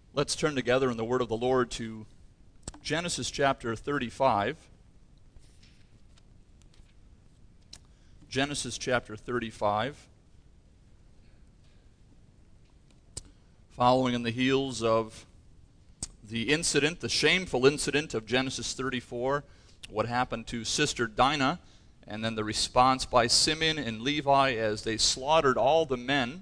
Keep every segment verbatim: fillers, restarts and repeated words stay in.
Let's turn together in the Word of the Lord to Genesis chapter thirty-five. Genesis chapter thirty-five. Following in the heels of the incident, the shameful incident of Genesis thirty-four, what happened to Sister Dinah, and then the response by Simeon and Levi as they slaughtered all the men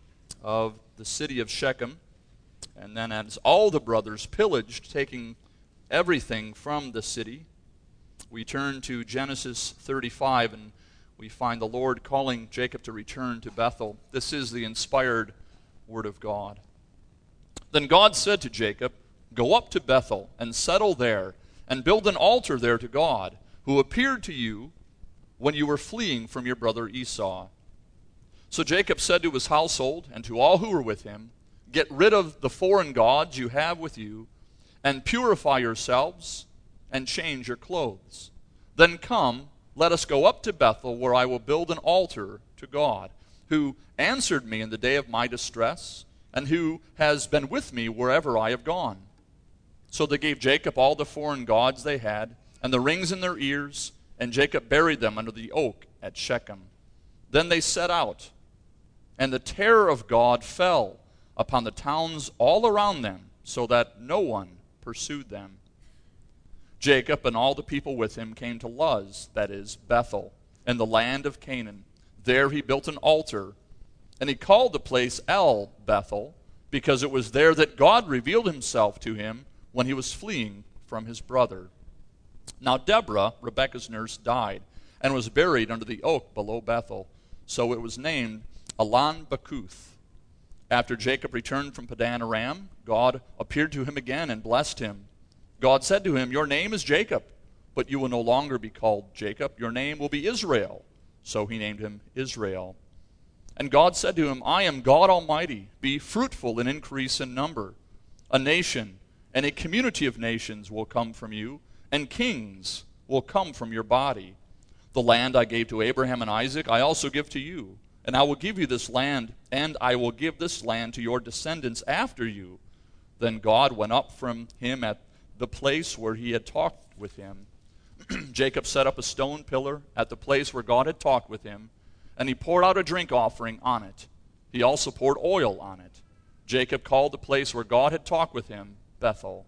of the city of Shechem. And then as all the brothers pillaged, taking everything from the city, we turn to Genesis thirty-five, and we find the Lord calling Jacob to return to Bethel. This is the inspired Word of God. Then God said to Jacob, "Go up to Bethel and settle there, and build an altar there to God, who appeared to you when you were fleeing from your brother Esau." So Jacob said to his household and to all who were with him, "Get rid of the foreign gods you have with you, and purify yourselves, and change your clothes. Then come, let us go up to Bethel, where I will build an altar to God, who answered me in the day of my distress, and who has been with me wherever I have gone." So they gave Jacob all the foreign gods they had, and the rings in their ears, and Jacob buried them under the oak at Shechem. Then they set out, and the terror of God fell upon the towns all around them, so that no one pursued them. Jacob and all the people with him came to Luz, that is, Bethel, in the land of Canaan. There he built an altar, and he called the place El Bethel, because it was there that God revealed himself to him when he was fleeing from his brother. Now Deborah, Rebekah's nurse, died, and was buried under the oak below Bethel. So it was named Allon Bacuth. After Jacob returned from Padan Aram, God appeared to him again and blessed him. God said to him, "Your name is Jacob, but you will no longer be called Jacob. Your name will be Israel." So he named him Israel. And God said to him, "I am God Almighty. Be fruitful and increase in number. A nation and a community of nations will come from you, and kings will come from your body. The land I gave to Abraham and Isaac I also give to you. And I will give you this land, and I will give this land to your descendants after you." Then God went up from him at the place where he had talked with him. Jacob set up a stone pillar at the place where God had talked with him, and he poured out a drink offering on it. He also poured oil on it. Jacob called the place where God had talked with him Bethel.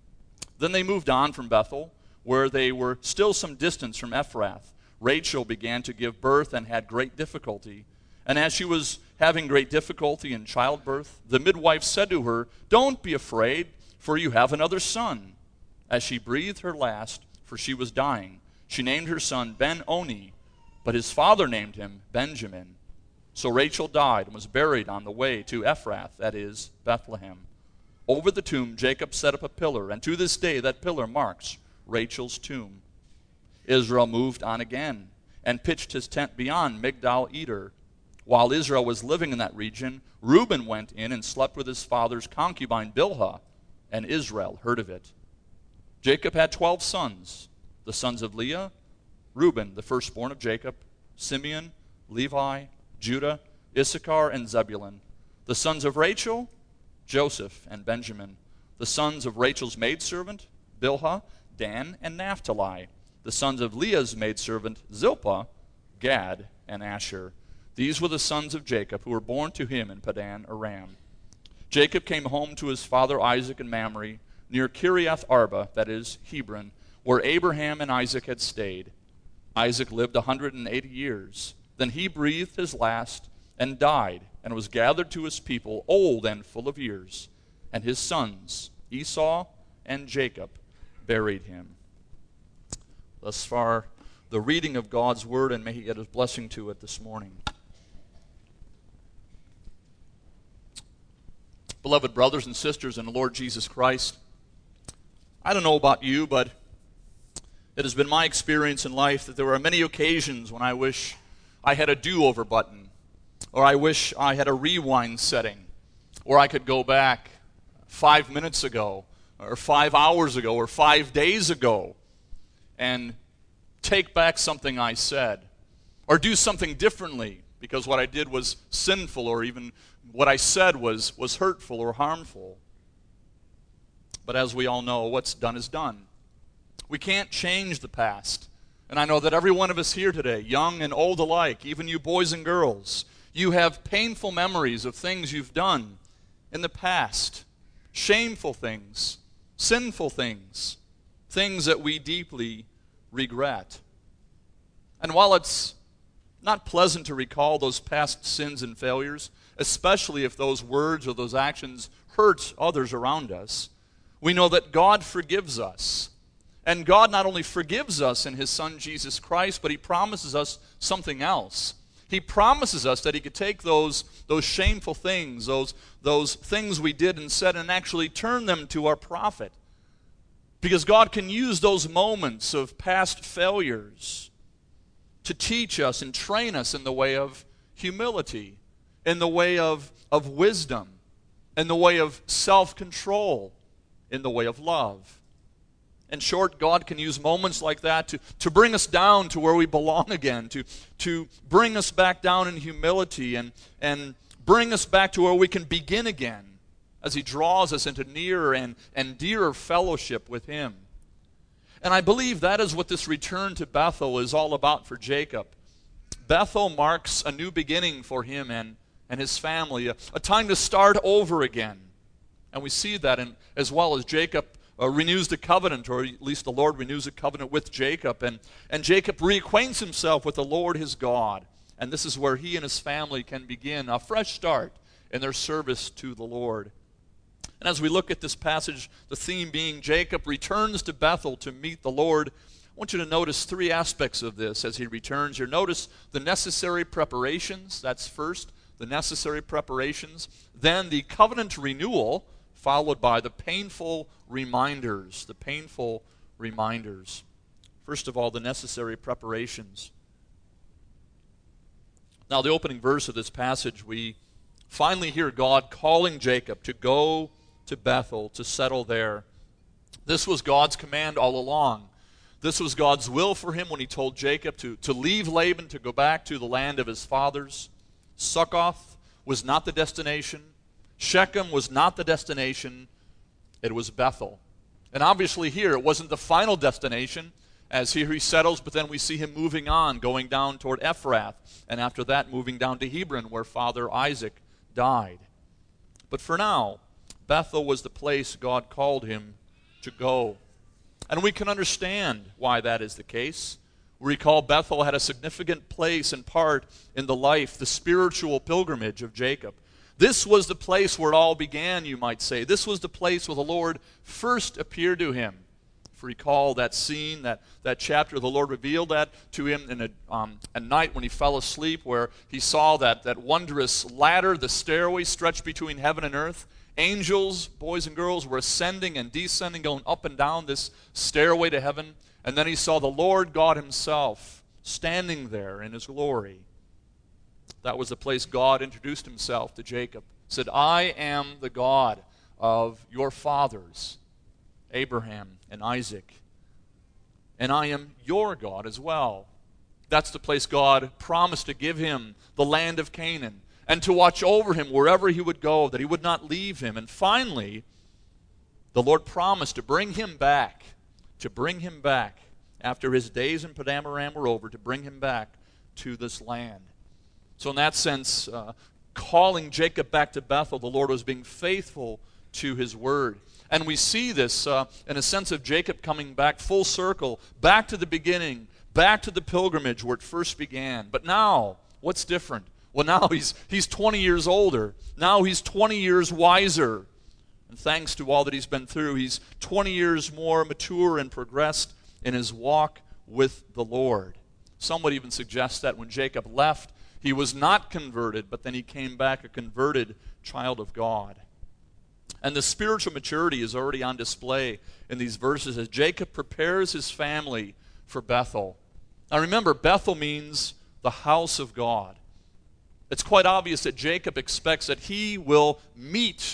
Then they moved on from Bethel, where they were still some distance from Ephrath. Rachel began to give birth and had great difficulty. And as she was having great difficulty in childbirth, the midwife said to her, "Don't be afraid, for you have another son." As she breathed her last, for she was dying, she named her son Ben-Oni, but his father named him Benjamin. So Rachel died and was buried on the way to Ephrath, that is, Bethlehem. Over the tomb Jacob set up a pillar, and to this day that pillar marks Rachel's tomb. Israel moved on again and pitched his tent beyond Migdal-Eder. While Israel was living in that region, Reuben went in and slept with his father's concubine Bilhah, and Israel heard of it. Jacob had twelve sons. The sons of Leah: Reuben, the firstborn of Jacob; Simeon, Levi, Judah, Issachar, and Zebulun. The sons of Rachel: Joseph and Benjamin. The sons of Rachel's maidservant: Bilhah, Dan, and Naphtali. The sons of Leah's maidservant Zilpah: Gad and Asher. These were the sons of Jacob who were born to him in Padan Aram. Jacob came home to his father Isaac in Mamre, near Kiriath Arba, that is, Hebron, where Abraham and Isaac had stayed. Isaac lived a hundred and eighty years. Then he breathed his last and died, and was gathered to his people, old and full of years. And his sons, Esau and Jacob, buried him. Thus far, the reading of God's word, and may he get his blessing to it this morning. Beloved brothers and sisters in the Lord Jesus Christ, I don't know about you, but it has been my experience in life that there are many occasions when I wish I had a do-over button, or I wish I had a rewind setting, or I could go back five minutes ago, or five hours ago, or five days ago, and take back something I said, or do something differently, because what I did was sinful, or even what I said was, was hurtful or harmful. But as we all know, what's done is done. We can't change the past. And I know that every one of us here today, young and old alike, even you boys and girls, you have painful memories of things you've done in the past, shameful things, sinful things, things that we deeply regret. And while it's not pleasant to recall those past sins and failures, especially if those words or those actions hurt others around us, we know that God forgives us. And God not only forgives us in His Son Jesus Christ, but He promises us something else. He promises us that He could take those, those shameful things, those, those things we did and said, and actually turn them to our profit. Because God can use those moments of past failures to teach us and train us in the way of humility, in the way of, of wisdom, in the way of self-control, in the way of love. In short, God can use moments like that to, to bring us down to where we belong again, to, to bring us back down in humility and, and bring us back to where we can begin again as He draws us into nearer and, and dearer fellowship with Him. And I believe that is what this return to Bethel is all about for Jacob. Bethel marks a new beginning for him and, and his family, a, a time to start over again. And we see that in, as well as Jacob Uh, renews the covenant, or at least the Lord renews a covenant with Jacob, and, and Jacob reacquaints himself with the Lord his God. And this is where he and his family can begin a fresh start in their service to the Lord. And as we look at this passage, the theme being Jacob returns to Bethel to meet the Lord, I want you to notice three aspects of this as he returns here. Notice the necessary preparations, that's first, the necessary preparations. Then the covenant renewal, followed by the painful reminders, the painful reminders. First of all, the necessary preparations. Now, the opening verse of this passage, we finally hear God calling Jacob to go to Bethel, to settle there. This was God's command all along. This was God's will for him when He told Jacob to, to leave Laban, to go back to the land of his fathers. Succoth was not the destination. Shechem was not the destination, it was Bethel. And obviously here, it wasn't the final destination, as here he settles, but then we see him moving on, going down toward Ephrath, and after that moving down to Hebron, where Father Isaac died. But for now, Bethel was the place God called him to go. And we can understand why that is the case. We recall Bethel had a significant place and part in the life, the spiritual pilgrimage of Jacob. This was the place where it all began, you might say. This was the place where the Lord first appeared to him. If you recall that scene, that, that chapter, the Lord revealed that to him in a, um, a night when he fell asleep, where he saw that, that wondrous ladder, the stairway stretched between heaven and earth. Angels, boys and girls, were ascending and descending, going up and down this stairway to heaven. And then he saw the Lord God Himself standing there in His glory. That was the place God introduced Himself to Jacob. He said, I am the God of your fathers, Abraham and Isaac. And I am your God as well. That's the place God promised to give him, the land of Canaan, and to watch over him wherever he would go, that He would not leave him. And finally, the Lord promised to bring him back, to bring him back, after his days in Padan Aram were over, to bring him back to this land. So in that sense, uh, calling Jacob back to Bethel, the Lord was being faithful to His word. And we see this uh, in a sense of Jacob coming back full circle, back to the beginning, back to the pilgrimage where it first began. But now, what's different? Well, now he's, he's twenty years older. Now he's twenty years wiser. And thanks to all that he's been through, he's twenty years more mature and progressed in his walk with the Lord. Some would even suggest that when Jacob left, he was not converted, but then he came back a converted child of God. And the spiritual maturity is already on display in these verses as Jacob prepares his family for Bethel. Now remember, Bethel means the house of God. It's quite obvious that Jacob expects that he will meet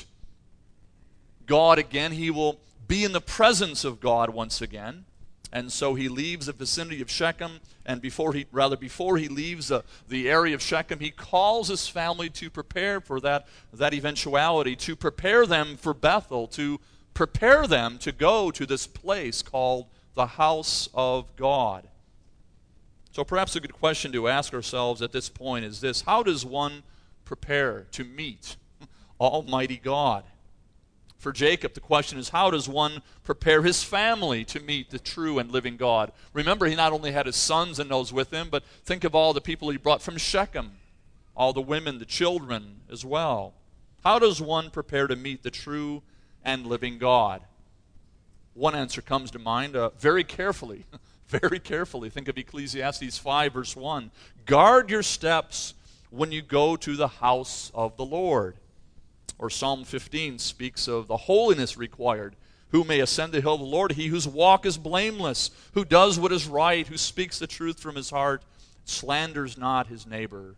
God again. He will be in the presence of God once again. And so he leaves the vicinity of Shechem, and before he, rather before he leaves uh, the area of Shechem, he calls his family to prepare for that, that eventuality, to prepare them for Bethel, to prepare them to go to this place called the house of God. So perhaps a good question to ask ourselves at this point is this: how does one prepare to meet Almighty God? For Jacob, the question is, how does one prepare his family to meet the true and living God? Remember, he not only had his sons and those with him, but think of all the people he brought from Shechem, all the women, the children as well. How does one prepare to meet the true and living God? One answer comes to mind uh, very carefully. Very carefully. Think of Ecclesiastes five, verse one. Guard your steps when you go to the house of the Lord. Or Psalm fifteen speaks of the holiness required. Who may ascend the hill of the Lord? He whose walk is blameless, who does what is right, who speaks the truth from his heart, slanders not his neighbor.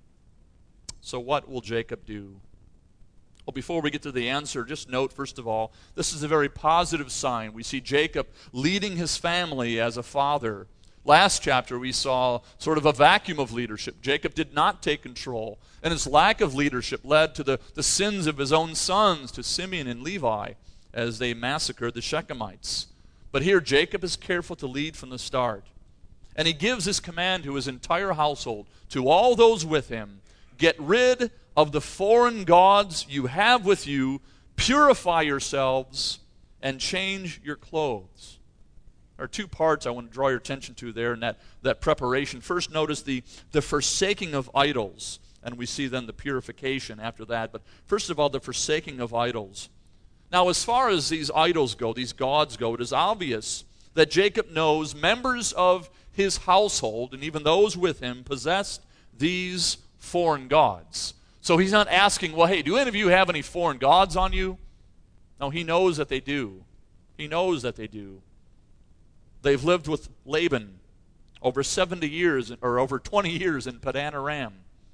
So what will Jacob do? Well, before we get to the answer, just note, first of all, this is a very positive sign. We see Jacob leading his family as a father. Last chapter, we saw sort of a vacuum of leadership. Jacob did not take control, and his lack of leadership led to the, the sins of his own sons, to Simeon and Levi, as they massacred the Shechemites. But here, Jacob is careful to lead from the start. And he gives this command to his entire household, to all those with him: get rid of the foreign gods you have with you, purify yourselves, and change your clothes. There are two parts I want to draw your attention to there in that, that preparation. First, notice the, the forsaking of idols, and we see then the purification after that. But first of all, the forsaking of idols. Now, as far as these idols go, these gods go, it is obvious that Jacob knows members of his household, and even those with him, possessed these foreign gods. So he's not asking, well, hey, do any of you have any foreign gods on you? No, he knows that they do. He knows that they do. They've lived with Laban over seventy years, or over twenty years in Padan Aram.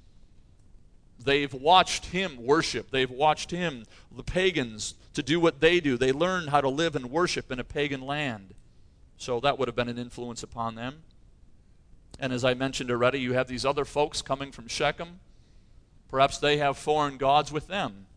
They've watched him worship. They've watched him, the pagans, to do what they do. They learned how to live and worship in a pagan land. So that would have been an influence upon them. And as I mentioned already, you have these other folks coming from Shechem. Perhaps they have foreign gods with them.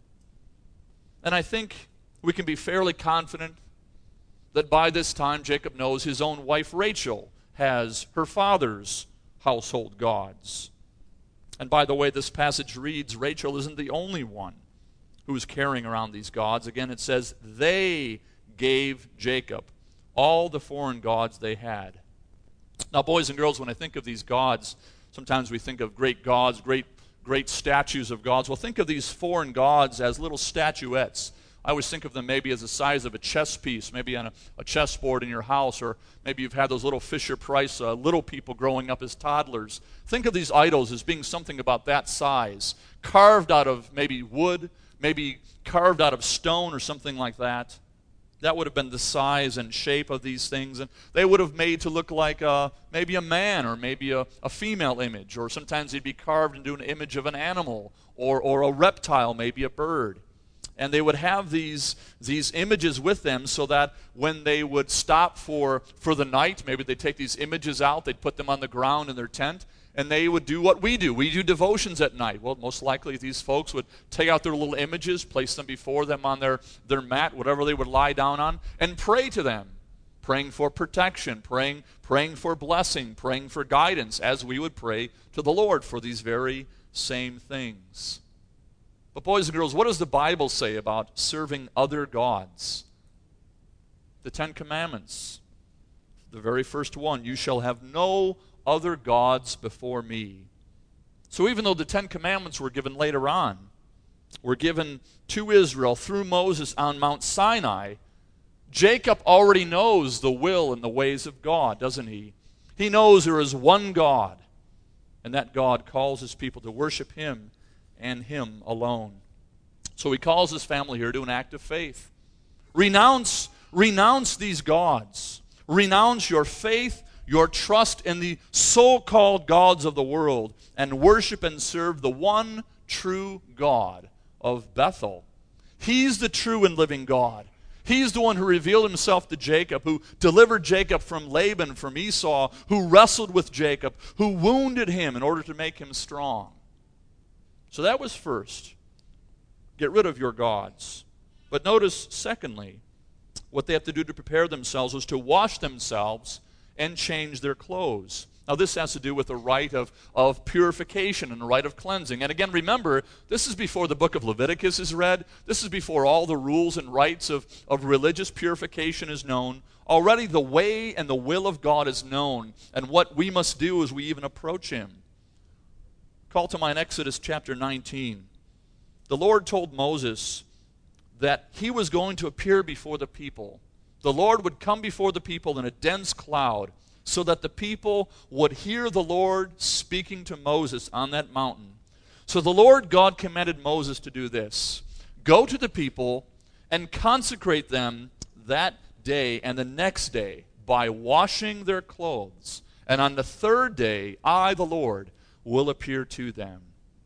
And I think we can be fairly confident that by this time Jacob knows his own wife Rachel has her father's household gods. And by the way this passage reads, Rachel isn't the only one who is carrying around these gods. Again, it says, they gave Jacob all the foreign gods they had. Now, boys and girls, when I think of these gods, sometimes we think of great gods, great great statues of gods. Well, think of these foreign gods as little statuettes. I always think of them maybe as the size of a chess piece, maybe on a, a chessboard in your house, or maybe you've had those little Fisher-Price uh, little people growing up as toddlers. Think of these idols as being something about that size, carved out of maybe wood, maybe carved out of stone or something like that. That would have been the size and shape of these things. And they would have made to look like a, maybe a man or maybe a, a female image. Or sometimes they'd be carved into an image of an animal or, or a reptile, maybe a bird. And they would have these, these images with them so that when they would stop for, for the night, maybe they'd take these images out, they'd put them on the ground in their tent, and they would do what we do. We do devotions at night. Well, most likely these folks would take out their little images, place them before them on their, their mat, whatever they would lie down on, and pray to them, praying for protection, praying, praying for blessing, praying for guidance, as we would pray to the Lord for these very same things. But boys and girls, what does the Bible say about serving other gods? The Ten Commandments. The very first one, you shall have no other gods before me. So even though the Ten Commandments were given later on, were given to Israel through Moses on Mount Sinai, Jacob already knows the will and the ways of God, doesn't he? He knows there is one God, and that God calls his people to worship him and him alone. So he calls his family here to an act of faith. Renounce, renounce these gods. Renounce your faith, your trust in the so-called gods of the world, and worship and serve the one true God of Bethel. He's the true and living God. He's the one who revealed himself to Jacob, who delivered Jacob from Laban, from Esau, who wrestled with Jacob, who wounded him in order to make him strong. So that was first. Get rid of your gods. But notice, secondly, what they have to do to prepare themselves was to wash themselves and change their clothes. Now, this has to do with the rite of, of purification and the rite of cleansing. And again, remember, this is before the book of Leviticus is read. This is before all the rules and rites of, of religious purification is known. Already the way and the will of God is known, and what we must do as we even approach Him. Call to mind Exodus chapter nineteen. The Lord told Moses that He was going to appear before the people. The Lord would come before the people in a dense cloud, so that the people would hear the Lord speaking to Moses on that mountain. So the Lord God commanded Moses to do this: go to the people and consecrate them that day and the next day by washing their clothes. And on the third day, I, the Lord, will appear to them.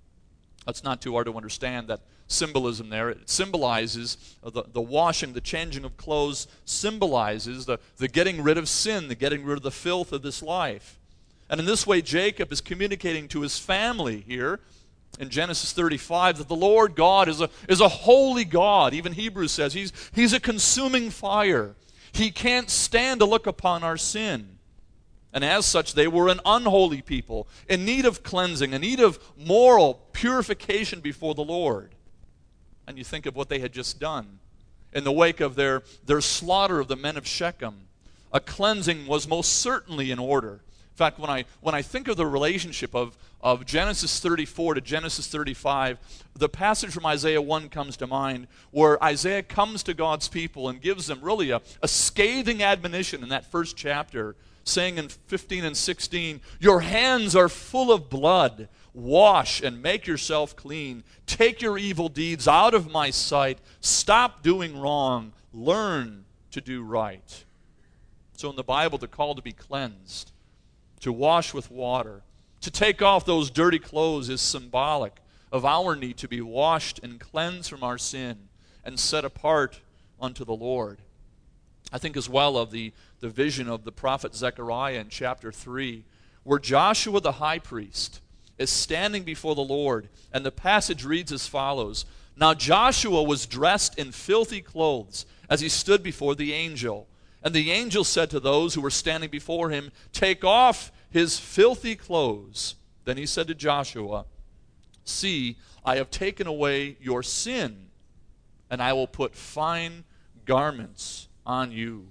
That's not too hard to understand, that symbolism there. It symbolizes the, the washing, the changing of clothes, symbolizes the, the getting rid of sin, the getting rid of the filth of this life. And in this way, Jacob is communicating to his family here in Genesis thirty-five that the Lord God is a, is a holy God. Even Hebrews says he's, he's a consuming fire. He can't stand to look upon our sin. And as such, they were an unholy people, in need of cleansing, in need of moral purification before the Lord. And you think of what they had just done. In the wake of their, their slaughter of the men of Shechem, a cleansing was most certainly in order. In fact, when I, when I think of the relationship of, of Genesis thirty-four to Genesis thirty-five, the passage from Isaiah one comes to mind, where Isaiah comes to God's people and gives them really a, a scathing admonition in that first chapter, saying in fifteen and sixteen, your hands are full of blood. Wash and make yourself clean. Take your evil deeds out of my sight. Stop doing wrong. Learn to do right. So in the Bible, the call to be cleansed, to wash with water, to take off those dirty clothes is symbolic of our need to be washed and cleansed from our sin and set apart unto the Lord. I think as well of the, the vision of the prophet Zechariah in chapter three, where Joshua the high priest is standing before the Lord, and the passage reads as follows: Now Joshua was dressed in filthy clothes as he stood before the angel. And the angel said to those who were standing before him, take off his filthy clothes. Then he said to Joshua, see, I have taken away your sin, and I will put fine garments on you.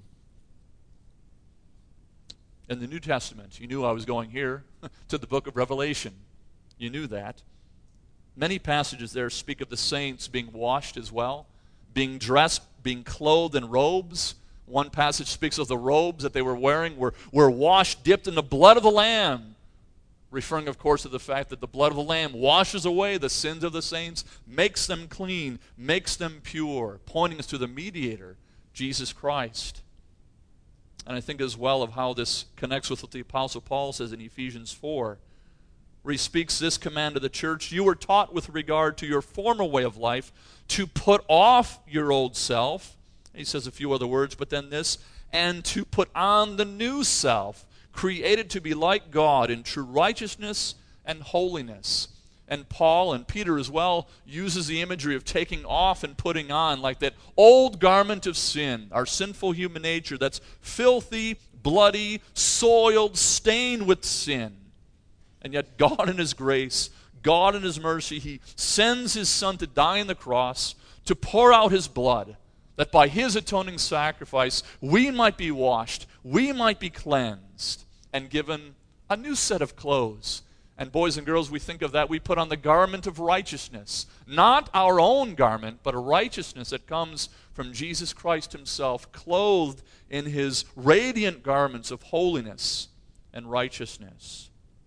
In the New Testament, you knew I was going here to the book of Revelation. You knew that. Many passages there speak of the saints being washed as well, being dressed, being clothed in robes. One passage speaks of the robes that they were wearing were, were washed, dipped in the blood of the Lamb, referring, of course, to the fact that the blood of the Lamb washes away the sins of the saints, makes them clean, makes them pure, pointing us to the mediator, Jesus Christ. And I think as well of how this connects with what the Apostle Paul says in Ephesians four, where he speaks this command to the church: you were taught with regard to your former way of life to put off your old self. He says a few other words, but then this, and to put on the new self, created to be like God in true righteousness and holiness. And Paul and Peter as well uses the imagery of taking off and putting on, like that old garment of sin, our sinful human nature that's filthy, bloody, soiled, stained with sin. And yet God in His grace, God in His mercy, He sends His Son to die on the cross, to pour out His blood, that by His atoning sacrifice we might be washed, we might be cleansed, and given a new set of clothes. And boys and girls, we think of that, we put on the garment of righteousness. Not our own garment, but a righteousness that comes from Jesus Christ Himself, clothed in His radiant garments of holiness and righteousness.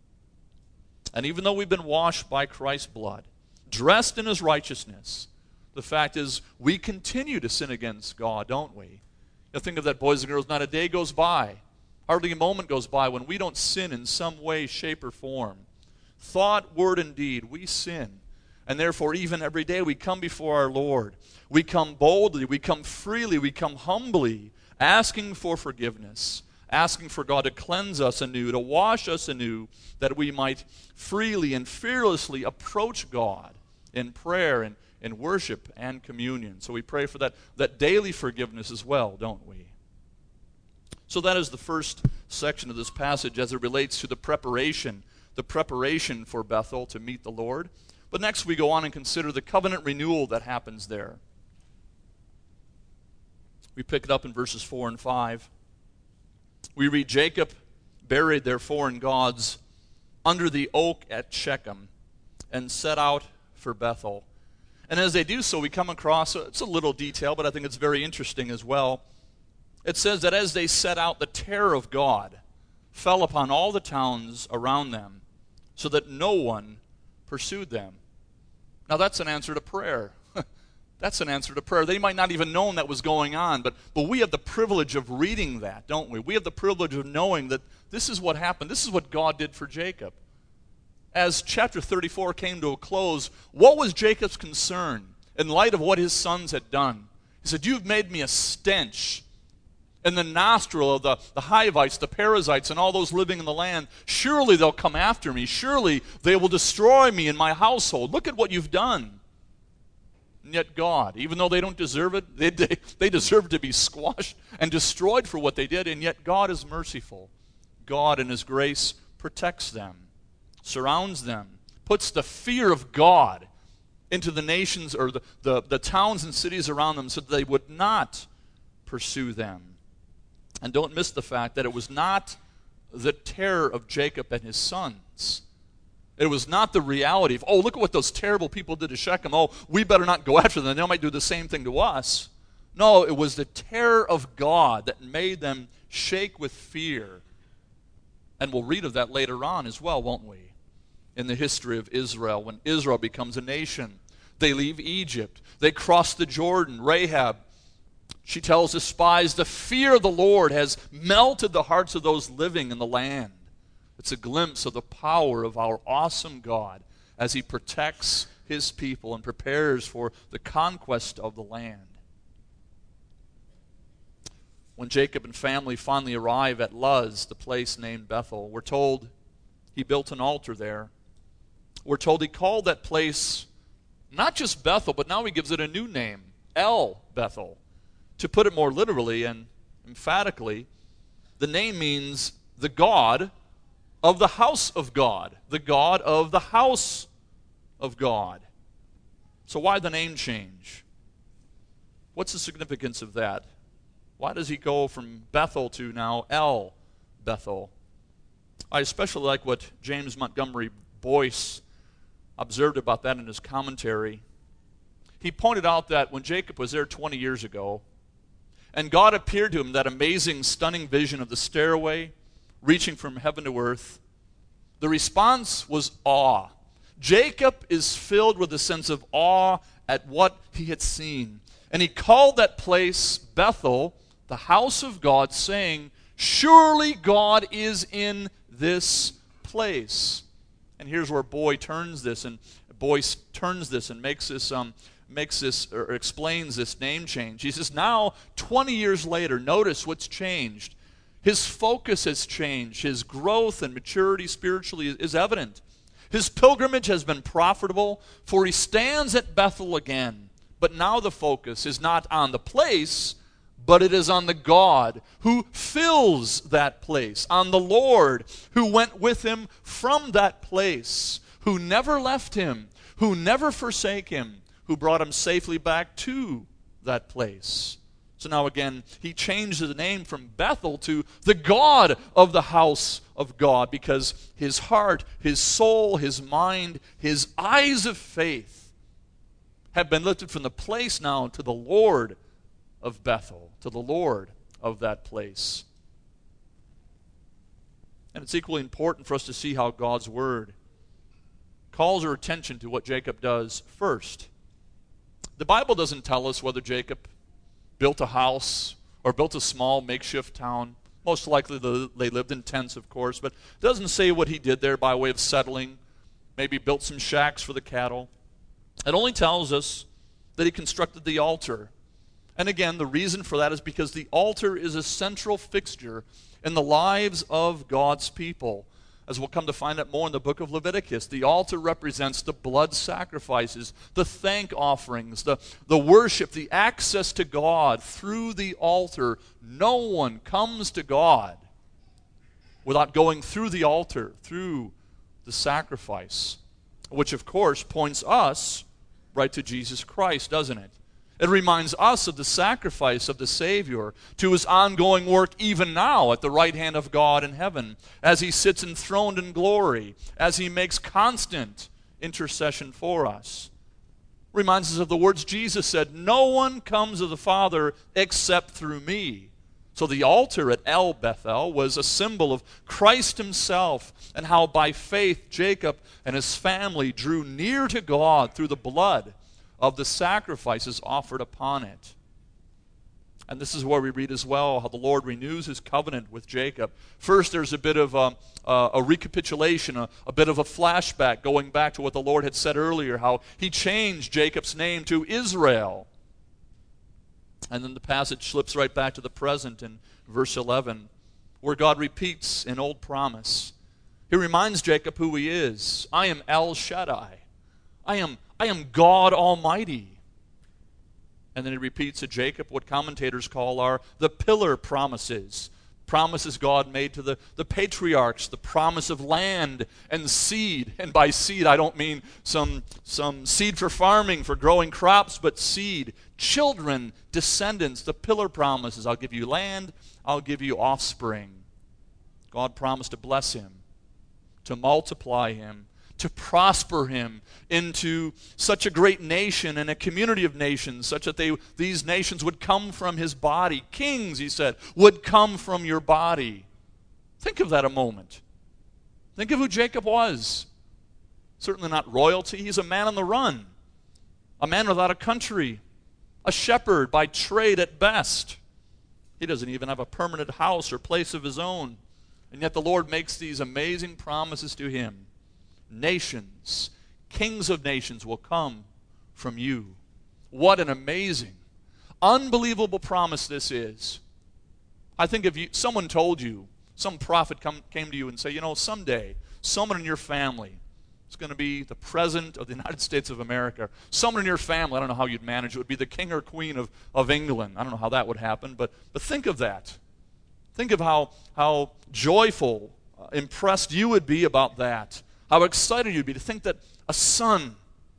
And even though we've been washed by Christ's blood, dressed in His righteousness, the fact is we continue to sin against God, don't we? You think of that, boys and girls, not a day goes by, hardly a moment goes by when we don't sin in some way, shape, or form. Thought, word, and deed, we sin. And therefore, even every day we come before our Lord. We come boldly, we come freely, we come humbly, asking for forgiveness, asking for God to cleanse us anew, to wash us anew, that we might freely and fearlessly approach God in prayer and in worship and communion. So we pray for that, that daily forgiveness as well, don't we? So that is the first section of this passage as it relates to the preparation, the preparation for Bethel to meet the Lord. But next we go on and consider the covenant renewal that happens there. We pick it up in verses four and five. We read, Jacob buried their foreign gods under the oak at Shechem and set out for Bethel. And as they do so, we come across, it's a little detail, but I think it's very interesting as well. It says that as they set out, the terror of God fell upon all the towns around them, so that no one pursued them. Now that's an answer to prayer. That's an answer to prayer. They might not even known that was going on, but, but we have the privilege of reading that, don't we? We have the privilege of knowing that this is what happened. This is what God did for Jacob. As chapter thirty-four came to a close, what was Jacob's concern in light of what his sons had done? He said, you've made me a stench in the nostril of the, the Hivites, the Perizzites, and all those living in the land. Surely they'll come after me. Surely they will destroy me and my household. Look at what you've done. And yet God, even though they don't deserve it, they, they, they deserve to be squashed and destroyed for what they did, and yet God is merciful. God in his grace protects them, surrounds them, puts the fear of God into the nations or the, the, the towns and cities around them so that they would not pursue them. And don't miss the fact that it was not the terror of Jacob and his sons. It was not the reality of, oh, look at what those terrible people did to Shechem. Oh, we better not go after them. They might do the same thing to us. No, it was the terror of God that made them shake with fear. And we'll read of that later on as well, won't we? In the history of Israel, when Israel becomes a nation. They leave Egypt. They cross the Jordan. Rahab, she tells the spies, the fear of the Lord has melted the hearts of those living in the land. It's a glimpse of the power of our awesome God as he protects his people and prepares for the conquest of the land. When Jacob and family finally arrive at Luz, the place named Bethel, we're told he built an altar there. We're told he called that place not just Bethel, but now he gives it a new name, El Bethel. To put it more literally and emphatically, the name means the God of the house of God, the God of the house of God. So why the name change? What's the significance of that? Why does he go from Bethel to now El Bethel? I especially like what James Montgomery Boyce observed about that in his commentary. He pointed out that when Jacob was there twenty years ago, and God appeared to him, that amazing, stunning vision of the stairway reaching from heaven to earth, the response was awe. Jacob is filled with a sense of awe at what he had seen. And he called that place Bethel, the house of God, saying, surely God is in this place. And here's where Boy turns this, and Boyce turns this and makes this um, makes this or explains this name change. He says, now, twenty years later, notice what's changed. His focus has changed. His growth and maturity spiritually is evident. His pilgrimage has been profitable, for he stands at Bethel again. But now the focus is not on the place, but it is on the God who fills that place, on the Lord who went with him from that place, who never left him, who never forsake him, who brought him safely back to that place. So now again, he changed the name from Bethel to the God of the house of God, because his heart, his soul, his mind, his eyes of faith have been lifted from the place now to the Lord of Bethel, to the Lord of that place. And it's equally important for us to see how God's word calls our attention to what Jacob does first. The Bible doesn't tell us whether Jacob built a house or built a small makeshift town. Most likely they lived in tents, of course, but it doesn't say what he did there by way of settling. Maybe built some shacks for the cattle. It only tells us that he constructed the altar. And again, the reason for that is because the altar is a central fixture in the lives of God's people. as we'll come to find out more in the book of Leviticus, the altar represents the blood sacrifices, the thank offerings, the, the worship, the access to God through the altar. No one comes to God without going through the altar, through the sacrifice, which of course points us right to Jesus Christ, doesn't it? It reminds us of the sacrifice of the Savior, to his ongoing work even now at the right hand of God in heaven, as he sits enthroned in glory, as he makes constant intercession for us. Reminds us of the words Jesus said, "No one comes to the Father except through me." So the altar at El Bethel was a symbol of Christ himself, and how by faith Jacob and his family drew near to God through the blood of the sacrifices offered upon it. And this is where we read as well how the Lord renews his covenant with Jacob. First, there's a bit of a, a, a recapitulation, a, a bit of a flashback going back to what the Lord had said earlier, how he changed Jacob's name to Israel. And then the passage slips right back to the present in verse eleven, where God repeats an old promise. He reminds Jacob who he is. I am El Shaddai. I am, I am God Almighty. And then he repeats to Jacob what commentators call are the pillar promises. Promises God made to the, the patriarchs, the promise of land and seed. And by seed, I don't mean some, some seed for farming, for growing crops, but seed. Children, descendants, the pillar promises. I'll give you land, I'll give you offspring. God promised to bless him, to multiply him, to prosper him into such a great nation and a community of nations, such that they, these nations would come from his body. Kings, he said, would come from your body. Think of that a moment. Think of who Jacob was. Certainly not royalty. He's a man on the run, a man without a country, a shepherd by trade at best. He doesn't even have a permanent house or place of his own. And yet the Lord makes these amazing promises to him. Nations, kings of nations will come from you. What an amazing, unbelievable promise this is. I think if you, someone told you, some prophet come, came to you and say, you know, someday, someone in your family is going to be the president of the United States of America. Someone in your family, I don't know how you'd manage it, would be the king or queen of, of England. I don't know how that would happen, but, but think of that. Think of how, how joyful, uh, impressed you would be about that. How excited you'd be to think that a son,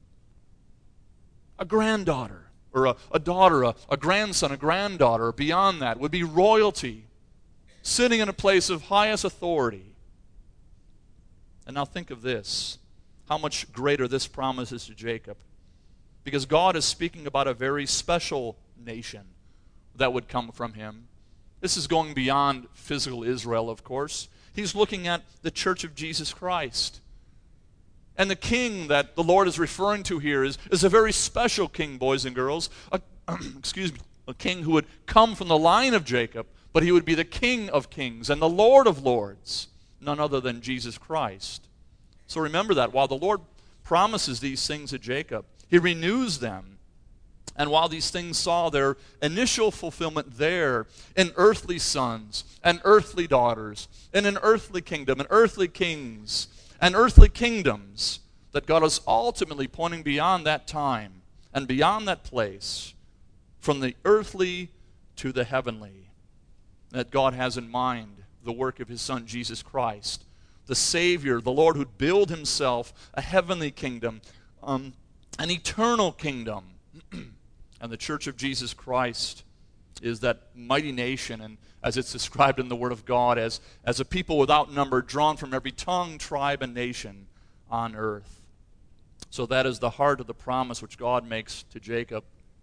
a granddaughter, or a, a daughter, a, a grandson, a granddaughter, or beyond that, would be royalty, sitting in a place of highest authority. And now think of this, how much greater this promise is to Jacob. Because God is speaking about a very special nation that would come from him. This is going beyond physical Israel, of course. He's looking at the church of Jesus Christ. And the king that the Lord is referring to here is, is a very special king, boys and girls. A, excuse me, a king who would come from the line of Jacob, but he would be the King of kings and the Lord of lords, none other than Jesus Christ. So remember that while the Lord promises these things to Jacob, he renews them. And while these things saw their initial fulfillment there in earthly sons and earthly daughters, in an earthly kingdom and earthly kings, and earthly kingdoms, that God is ultimately pointing beyond that time and beyond that place, from the earthly to the heavenly, that God has in mind the work of his Son, Jesus Christ, the Savior, the Lord who'd build himself a heavenly kingdom, um, an eternal kingdom. And the church of Jesus Christ is that mighty nation, and as it's described in the Word of God, as, as a people without number, drawn from every tongue, tribe, and nation on earth. So that is the heart of the promise which God makes to Jacob.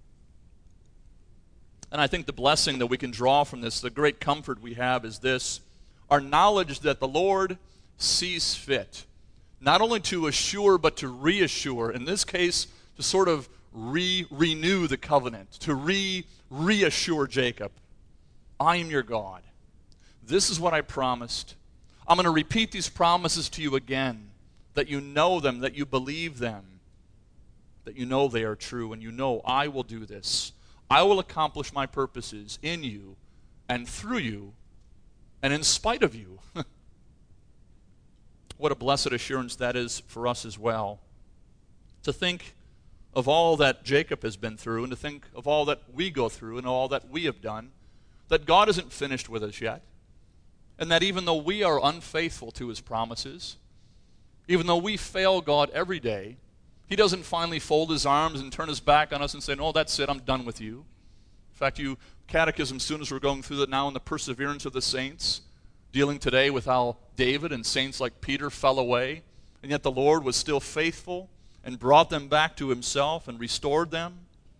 And I think the blessing that we can draw from this, the great comfort we have, is this: our knowledge that the Lord sees fit, not only to assure, but to reassure. In this case, to sort of re-renew the covenant, to re-reassure Jacob. I am your God. This is what I promised. I'm going to repeat these promises to you again, that you know them, that you believe them, that you know they are true, and you know I will do this. I will accomplish my purposes in you and through you and in spite of you. what a blessed assurance that is for us as well. To think of all that Jacob has been through, and to think of all that we go through and all that we have done, that God isn't finished with us yet, and that even though we are unfaithful to his promises, even though we fail God every day, he doesn't finally fold his arms and turn his back on us and say, no, that's it, I'm done with you. In fact, you catechism students, we're going through that now in the perseverance of the saints, dealing today with how David and saints like Peter fell away, and yet the Lord was still faithful and brought them back to himself and restored them.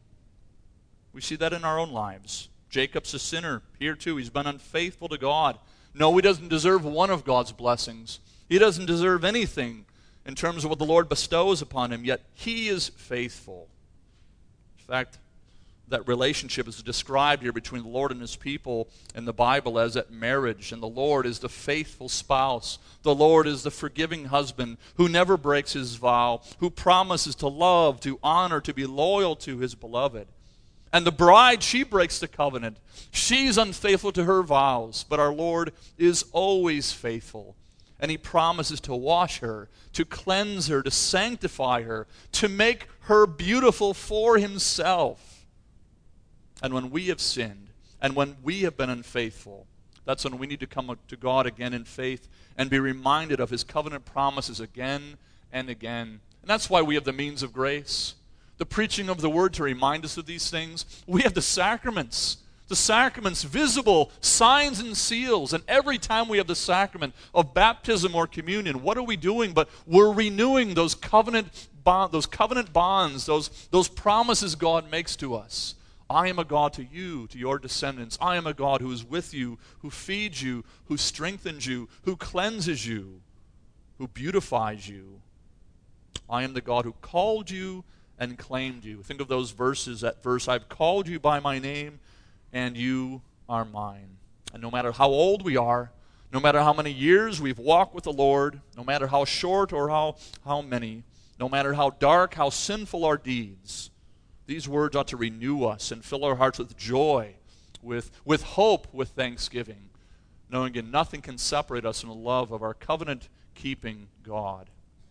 We see that in our own lives. Jacob's a sinner here too. He's been unfaithful to God. No, he doesn't deserve one of God's blessings. He doesn't deserve anything in terms of what the Lord bestows upon him, yet he is faithful. In fact, that relationship is described here between the Lord and his people in the Bible as at marriage, and the Lord is the faithful spouse. The Lord is the forgiving husband who never breaks his vow, who promises to love, to honor, to be loyal to his beloved. And the bride, she breaks the covenant. She's unfaithful to her vows, but our Lord is always faithful. And he promises to wash her, to cleanse her, to sanctify her, to make her beautiful for himself. And when we have sinned, and when we have been unfaithful, that's when we need to come to God again in faith and be reminded of his covenant promises again and again. And that's why we have the means of grace, the preaching of the word to remind us of these things. We have the sacraments, the sacraments, visible signs and seals. And every time we have the sacrament of baptism or communion, what are we doing? But we're renewing those covenant bond, those covenant bonds, those, those promises God makes to us. I am a God to you, to your descendants. I am a God who is with you, who feeds you, who strengthens you, who cleanses you, who beautifies you. I am the God who called you and claimed you. Think of those verses, that verse, I've called you by my name, and you are mine. And no matter how old we are, no matter how many years we've walked with the Lord, no matter how short or how, how many, no matter how dark, how sinful our deeds, these words ought to renew us and fill our hearts with joy, with, with hope, with thanksgiving, knowing again nothing can separate us from the love of our covenant-keeping God.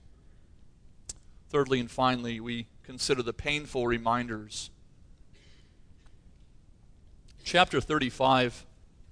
Thirdly and finally, we consider the painful reminders. Chapter thirty-five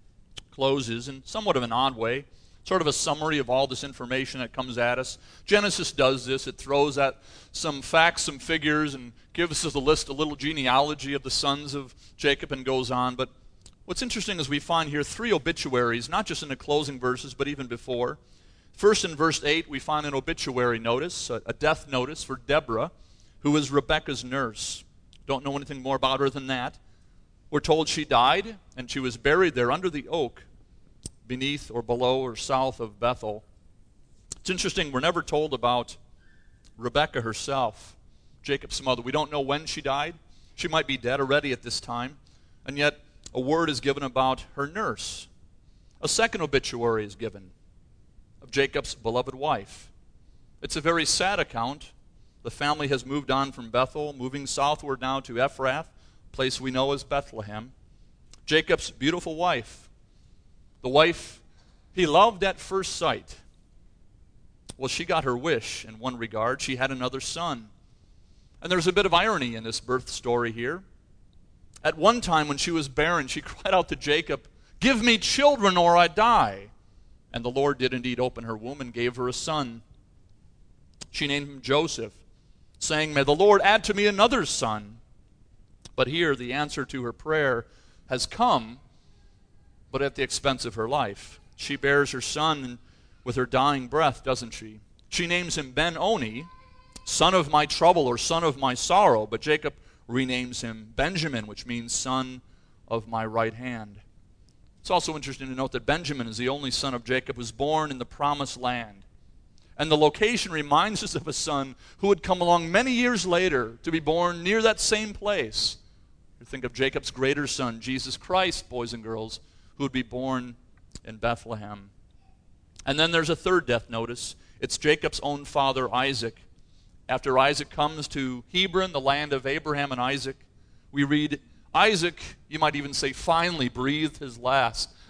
closes in somewhat of an odd way, sort of a summary of all this information that comes at us. Genesis does this. It throws at some facts, some figures, and gives us a list, a little genealogy of the sons of Jacob, and goes on. But what's interesting is we find here three obituaries, not just in the closing verses, but even before. First, in verse eight, we find an obituary notice, a death notice for Deborah, who is Rebekah's nurse. Don't know anything more about her than that. We're told she died, and she was buried there under the oak, beneath or below or south of Bethel. It's interesting, we're never told about Rebekah herself, Jacob's mother. We don't know when she died. She might be dead already at this time. And yet, a word is given about her nurse. A second obituary is given of Jacob's beloved wife. It's a very sad account. The family has moved on from Bethel, moving southward now to Ephrath, a place we know as Bethlehem. Jacob's beautiful wife, the wife he loved at first sight. Well, she got her wish in one regard. She had another son. And there's a bit of irony in this birth story here. At one time when she was barren, she cried out to Jacob, "Give me children or I die." And the Lord did indeed open her womb and gave her a son. She named him Joseph, saying, "May the Lord add to me another son." But here the answer to her prayer has come, but at the expense of her life. She bears her son with her dying breath, doesn't she? She names him Ben-Oni, son of my trouble or son of my sorrow, but Jacob renames him Benjamin, which means son of my right hand. It's also interesting to note that Benjamin is the only son of Jacob who was born in the promised land. And the location reminds us of a son who would come along many years later to be born near that same place. You think of Jacob's greater son, Jesus Christ, boys and girls, who would be born in Bethlehem. And then there's a third death notice. It's Jacob's own father, Isaac. After Isaac comes to Hebron, the land of Abraham and Isaac, we read, Isaac, you might even say, finally breathed his last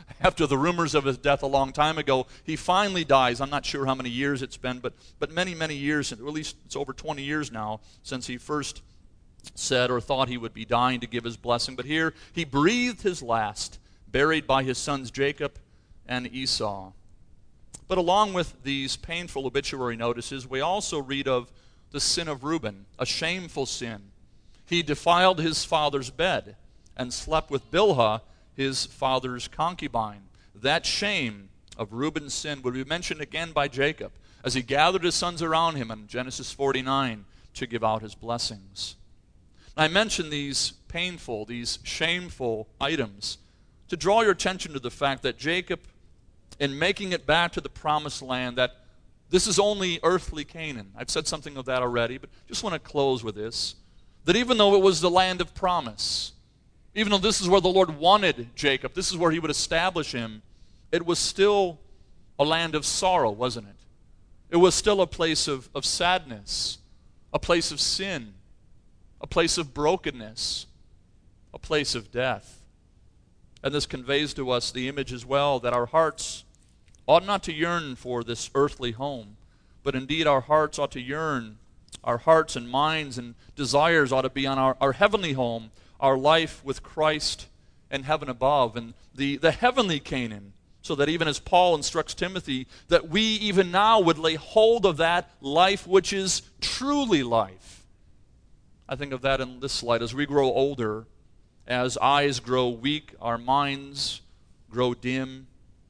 after the rumors of his death a long time ago, he finally dies. I'm not sure how many years it's been, but, but many, many years, or at least it's over twenty years now, since he first said or thought he would be dying to give his blessing. But here, he breathed his last, buried by his sons Jacob and Esau. But along with these painful obituary notices, we also read of the sin of Reuben, a shameful sin. He defiled his father's bed and slept with Bilhah, his father's concubine. That shame of Reuben's sin would be mentioned again by Jacob as he gathered his sons around him in Genesis forty-nine to give out his blessings. I mention these painful, these shameful items to draw your attention to the fact that Jacob, in making it back to the promised land, that this is only earthly Canaan. I've said something of that already, but just want to close with this. That even though it was the land of promise, even though this is where the Lord wanted Jacob, this is where he would establish him, it was still a land of sorrow, wasn't it? It was still a place of, of sadness, a place of sin, a place of brokenness, a place of death. And this conveys to us the image as well that our hearts ought not to yearn for this earthly home, but indeed our hearts ought to yearn, our hearts and minds and desires ought to be on our, our heavenly home, our life with Christ in heaven above, and the, the heavenly Canaan, so that even as Paul instructs Timothy, that we even now would lay hold of that life which is truly life. I think of that in this light. As we grow older, as eyes grow weak, our minds grow dim,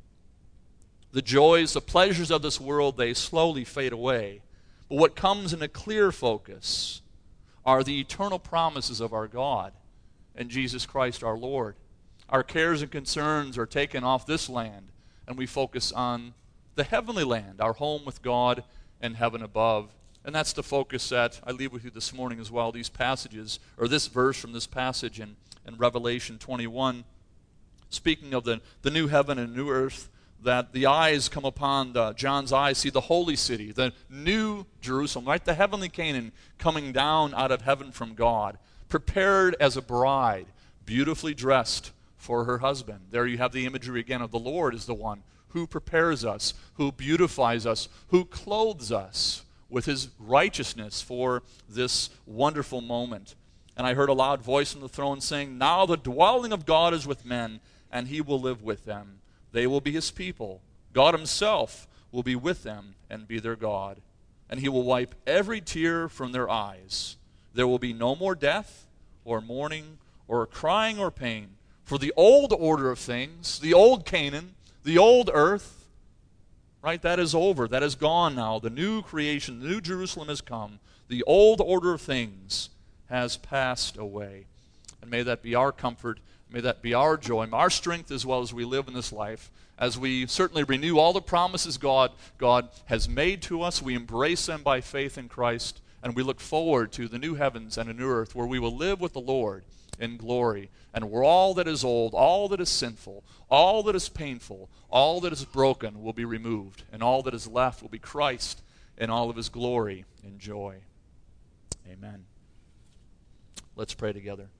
the joys, the pleasures of this world, they slowly fade away. But what comes in a clear focus are the eternal promises of our God and Jesus Christ our Lord. Our cares and concerns are taken off this land, and we focus on the heavenly land, our home with God and heaven above. And that's the focus that I leave with you this morning as well, these passages, or this verse from this passage in, in Revelation twenty-one, speaking of the, the new heaven and new earth, that the eyes come upon, the, John's eyes see the holy city, the new Jerusalem, right? The heavenly Canaan coming down out of heaven from God, prepared as a bride, beautifully dressed for her husband. There you have the imagery again of the Lord as the one who prepares us, who beautifies us, who clothes us with his righteousness for this wonderful moment. And I heard a loud voice from the throne saying, "Now the dwelling of God is with men, and he will live with them. They will be his people. God himself will be with them and be their God. And he will wipe every tear from their eyes. There will be no more death or mourning or crying or pain. For the old order of things, the old Canaan, the old earth, right, that is over. That is gone now. The new creation, the new Jerusalem has come. The old order of things has passed away." And may that be our comfort. May that be our joy, our strength as well as we live in this life, as we certainly renew all the promises God, God has made to us. We embrace them by faith in Christ, and we look forward to the new heavens and a new earth where we will live with the Lord in glory, and where all that is old, all that is sinful, all that is painful, all that is broken will be removed, and all that is left will be Christ in all of his glory and joy. Amen. Let's pray together.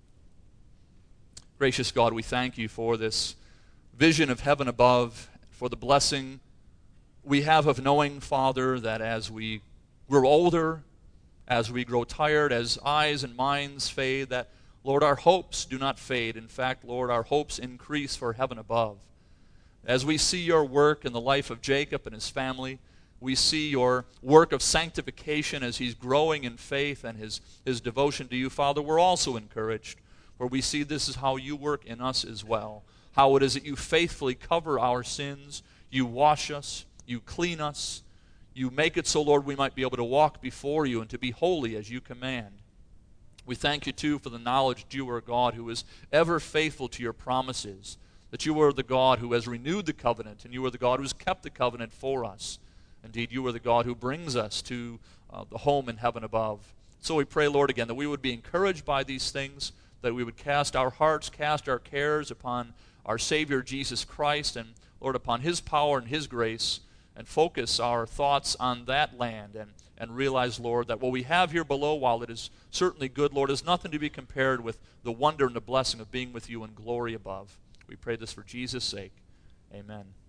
Gracious God, we thank you for this vision of heaven above, for the blessing we have of knowing, Father, that as we grow older, as we grow tired, as eyes and minds fade, that, Lord, our hopes do not fade. In fact, Lord, our hopes increase for heaven above. As we see your work in the life of Jacob and his family, we see your work of sanctification as he's growing in faith and his, his devotion to you, Father, we're also encouraged. Where we see this is how you work in us as well. How it is that you faithfully cover our sins, you wash us, you clean us, you make it so, Lord, we might be able to walk before you and to be holy as you command. We thank you, too, for the knowledge that you are a God who is ever faithful to your promises, that you are the God who has renewed the covenant, and you are the God who has kept the covenant for us. Indeed, you are the God who brings us to uh, the home in heaven above. So we pray, Lord, again, that we would be encouraged by these things, that we would cast our hearts, cast our cares upon our Savior Jesus Christ, and, Lord, upon his power and his grace, and focus our thoughts on that land, and, and realize, Lord, that what we have here below, while it is certainly good, Lord, is nothing to be compared with the wonder and the blessing of being with you in glory above. We pray this for Jesus' sake. Amen.